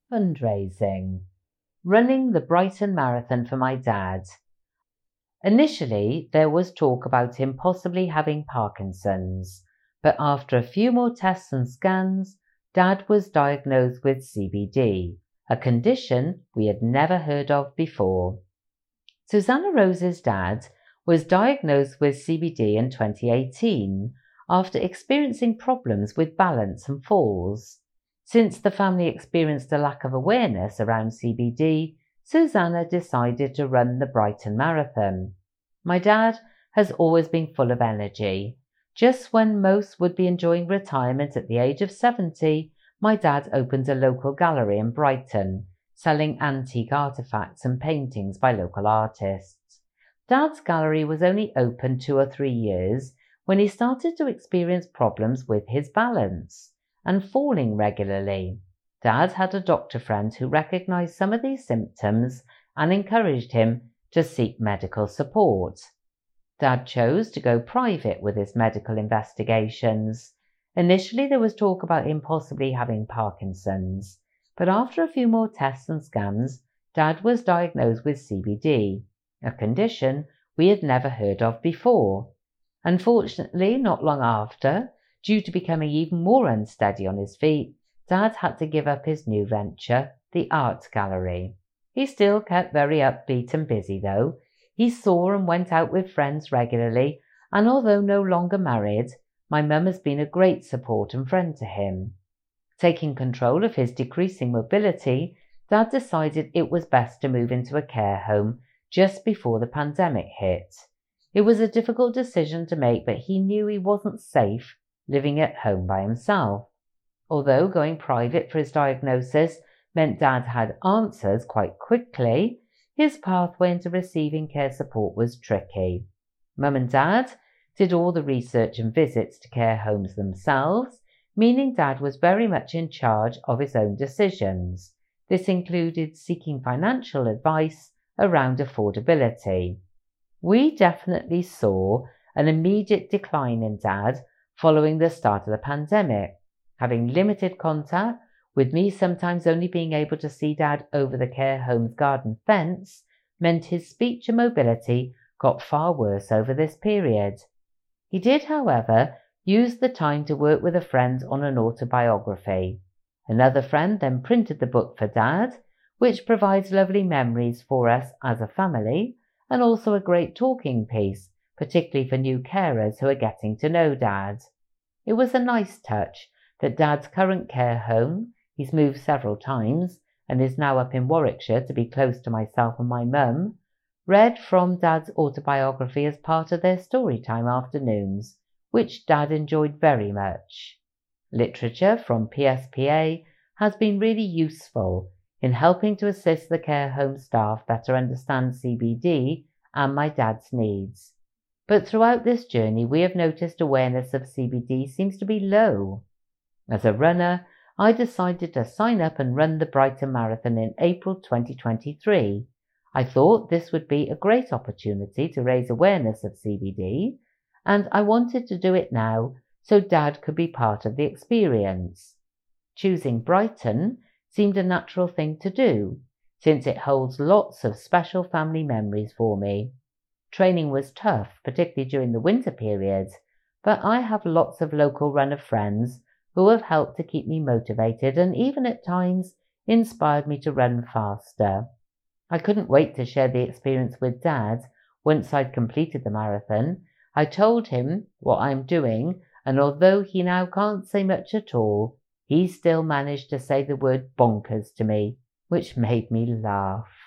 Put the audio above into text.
Fundraising. Running the Brighton Marathon for my dad. Initially, there was talk about him possibly having Parkinson's, but after a few more tests and scans, Dad was diagnosed with CBD, a condition we had never heard of before. Susanna Rose's dad was diagnosed with CBD in 2018 after experiencing problems with balance and falls. Since the family experienced a lack of awareness around CBD, Susanna decided to run the Brighton Marathon. My dad has always been full of energy. Just when most would be enjoying retirement at the age of 70, my dad opened a local gallery in Brighton, selling antique artifacts and paintings by local artists. Dad's gallery was only open 2 or 3 years when he started to experience problems with his balance and falling regularly. Dad had a doctor friend who recognized some of these symptoms and encouraged him to seek medical support. Dad chose to go private with his medical investigations. Initially, there was talk about him possibly having Parkinson's, but after a few more tests and scans, Dad was diagnosed with CBD, a condition we had never heard of before. Unfortunately, not long after, due to becoming even more unsteady on his feet, Dad had to give up his new venture, the art gallery. He still kept very upbeat and busy though. He saw and went out with friends regularly, and although no longer married, my mum has been a great support and friend to him. Taking control of his decreasing mobility, Dad decided it was best to move into a care home just before the pandemic hit. It was a difficult decision to make, but he knew he wasn't safe living at home by himself. Although going private for his diagnosis meant Dad had answers quite quickly, his pathway into receiving care support was tricky. Mum and Dad did all the research and visits to care homes themselves, meaning Dad was very much in charge of his own decisions. This included seeking financial advice around affordability. We definitely saw an immediate decline in Dad following the start of the pandemic. Having limited contact, with me sometimes only being able to see Dad over the care home's garden fence, meant his speech and mobility got far worse over this period. He did, however, use the time to work with a friend on an autobiography. Another friend then printed the book for Dad, which provides lovely memories for us as a family, and also a great talking piece, particularly for new carers who are getting to know Dad. It was a nice touch that Dad's current care home, he's moved several times and is now up in Warwickshire to be close to myself and my mum, read from Dad's autobiography as part of their storytime afternoons, which Dad enjoyed very much. Literature from PSPA has been really useful in helping to assist the care home staff better understand CBD and my dad's needs. But throughout this journey, we have noticed awareness of CBD seems to be low. As a runner, I decided to sign up and run the Brighton Marathon in April 2023. I thought this would be a great opportunity to raise awareness of CBD, and I wanted to do it now so Dad could be part of the experience. Choosing Brighton seemed a natural thing to do, since it holds lots of special family memories for me. Training was tough, particularly during the winter periods, but I have lots of local runner friends who have helped to keep me motivated and even at times inspired me to run faster. I couldn't wait to share the experience with Dad once I'd completed the marathon. I told him what I'm doing, and although he now can't say much at all, he still managed to say the word bonkers to me, which made me laugh.